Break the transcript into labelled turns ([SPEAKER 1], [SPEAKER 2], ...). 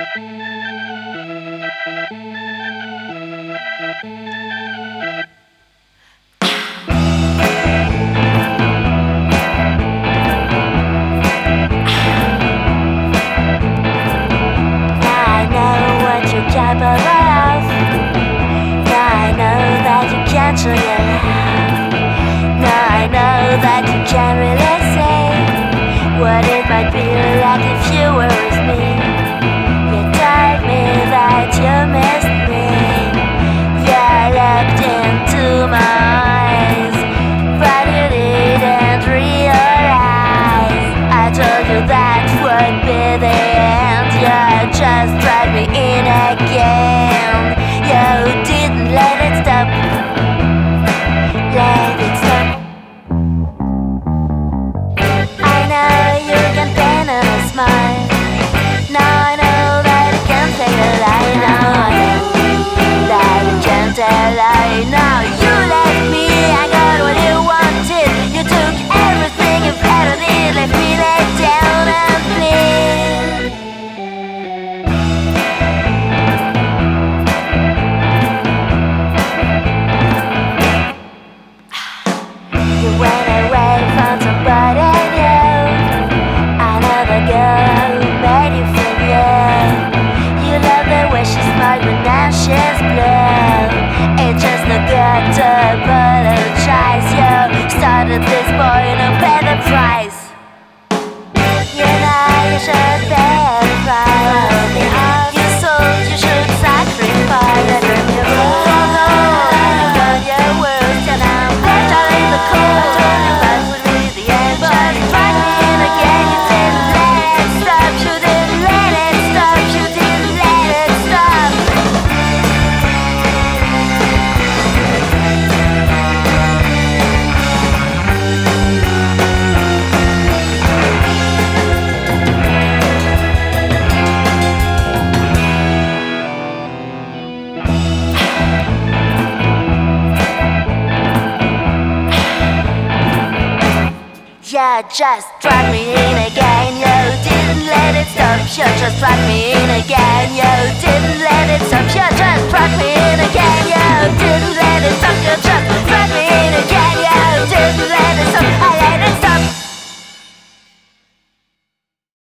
[SPEAKER 1] Answer your love. Now I know that you can't really say what it might be like if you were with me. You told me that you missed me. You looked into my eyes, but you didn't realize I told you that would be the end. You just dragged me in again. You didn't let it stop. Let it stop. I know you can paint on a smile. Now I know that it can take a lie. Now I know that it can tell a lie. Now you left me, I got what you wanted. You took everything you've ever did, left me laid down and bleed. You went away from somebody new, another girl who made you feel good. You love the way she smiled, but now she's blue. It's just no good to apologize. You started this boy and I paid the price. You know you should pay the price. You sold, you should sacrifice. I dreamed you were alone. Your words and I'm better in the cold. I told you that would be the end, but you tried me in again. You didn't let it stop. You didn't let it stop. You didn't let it stop. You just dragged me in again. You didn't let it stop. You just dragged me in again. You didn't